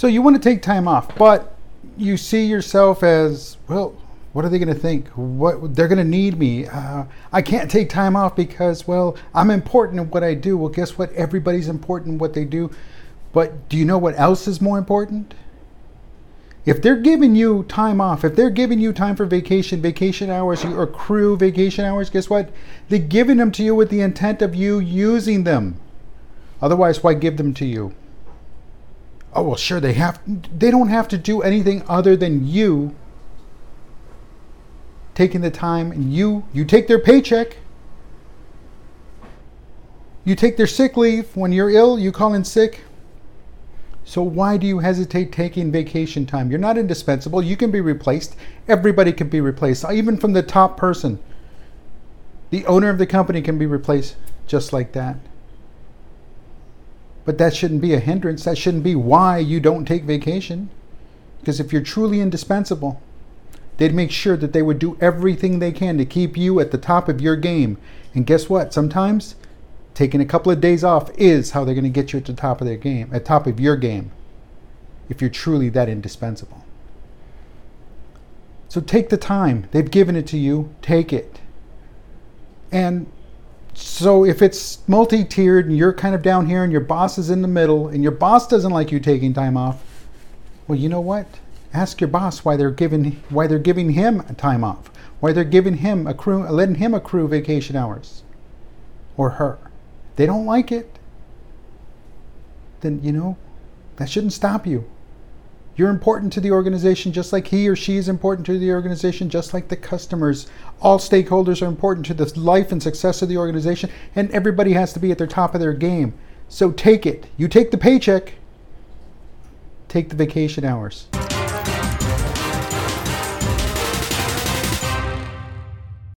So you want to take time off, but you see yourself as, well, what are they going to think? What they're going to need me. I can't take time off because, well, I'm important in what I do. Well, guess what? Everybody's important in what they do. But do you know what else is more important? If they're giving you time off, if they're giving you time for vacation hours, you accrue vacation hours, guess what? They're giving them to you with the intent of you using them. Otherwise, why give them to you? Oh, well, sure, they don't have to do anything other than you taking the time, and you take their paycheck. You take their sick leave. When you're ill, you call in sick. So why do you hesitate taking vacation time? You're not indispensable. You can be replaced. Everybody can be replaced, even from the top person. The owner of the company can be replaced just like that. But that shouldn't be a hindrance. That shouldn't be why you don't take vacation. Because if you're truly indispensable, they'd make sure that they would do everything they can to keep you at the top of your game. And guess what? Sometimes taking a couple of days off is how they're going to get you at the top of their game, at top of your game, if you're truly that indispensable. So take the time. They've given it to you. Take it. And so if it's multi-tiered and you're kind of down here and your boss is in the middle and your boss doesn't like you taking time off, well, you know what? Ask your boss why they're giving him time off, why they're letting him accrue vacation hours, or her. If they don't like it, then that shouldn't stop you. You're important to the organization just like he or she is important to the organization, just like the customers. All stakeholders are important to the life and success of the organization, and everybody has to be at their top of their game. So take it. You take the paycheck, take the vacation hours.